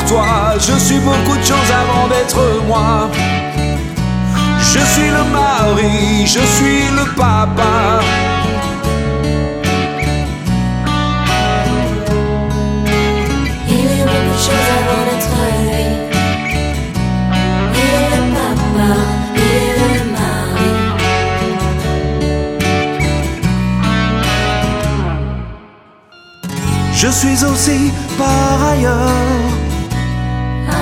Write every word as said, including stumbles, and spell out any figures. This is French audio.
toi. Je suis beaucoup de choses avant d'être moi. Je suis le mari, je suis le papa. Il est beaucoup de choses avant d'être lui. Il est le papa, il est le mari. Je suis aussi par ailleurs